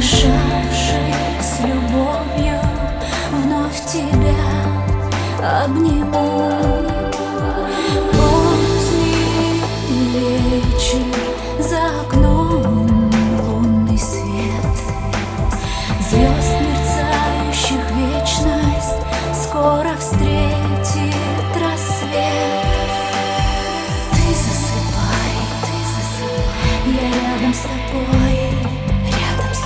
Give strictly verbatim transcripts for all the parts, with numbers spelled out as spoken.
дышавший с любовью, вновь тебя обниму. Поздний вечер, за окном лунный свет, звезд, мерцающих вечность, скоро встретит рассвет. Ты засыпай, ты засыпай, я рядом с тобой, рядом с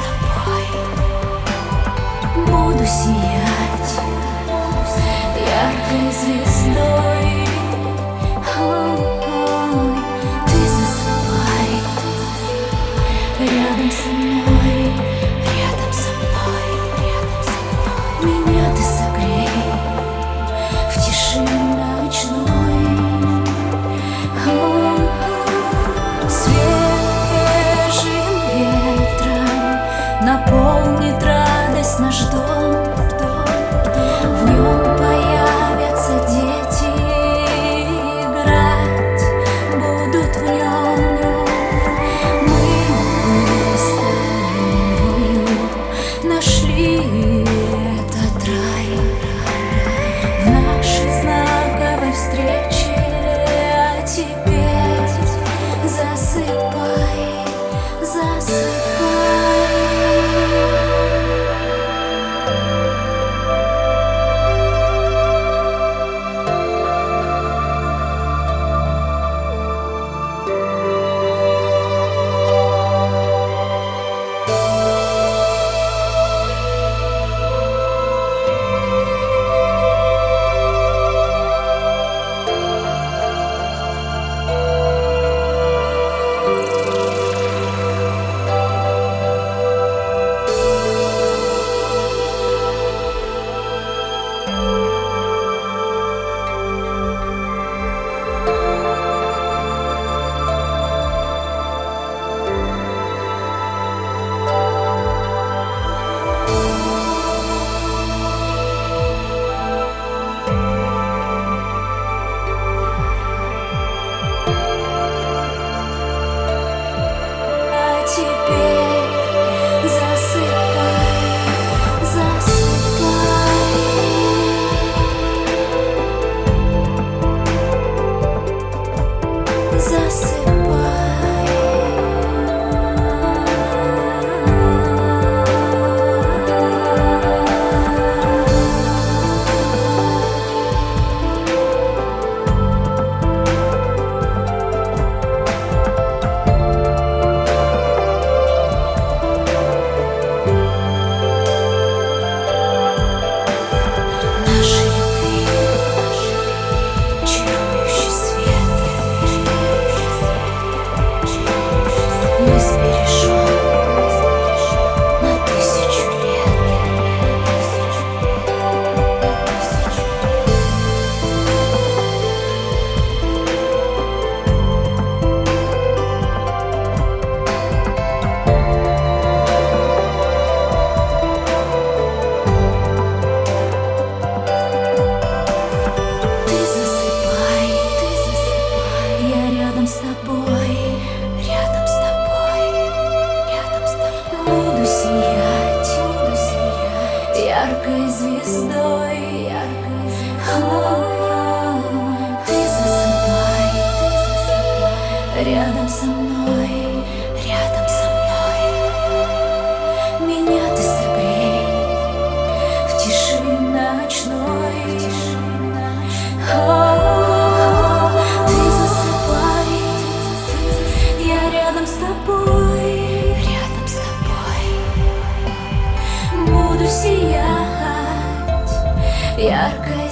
тобой. Буду сиять яркой звездой. Ой, ты засыпай, рядом со мной, рядом со мной, рядом со мной. Меня ты согрей в тиши ночной. Ой, свежим ветром наполнит радость наш дом. В нем появятся дети, играть будут в нем. Мы с тобою нашли этот рай в нашей знаковой встрече. А теперь засыпай, засыпай. Яркой звездой, яркой звездой. Ты засыпай, ты засыпай, рядом со мной, рядом со мной. Меня ты согрей в тиши ночной, в тиши ночной. Ты засыпай, я рядом с тобой, рядом с тобой. Буду сиять яркой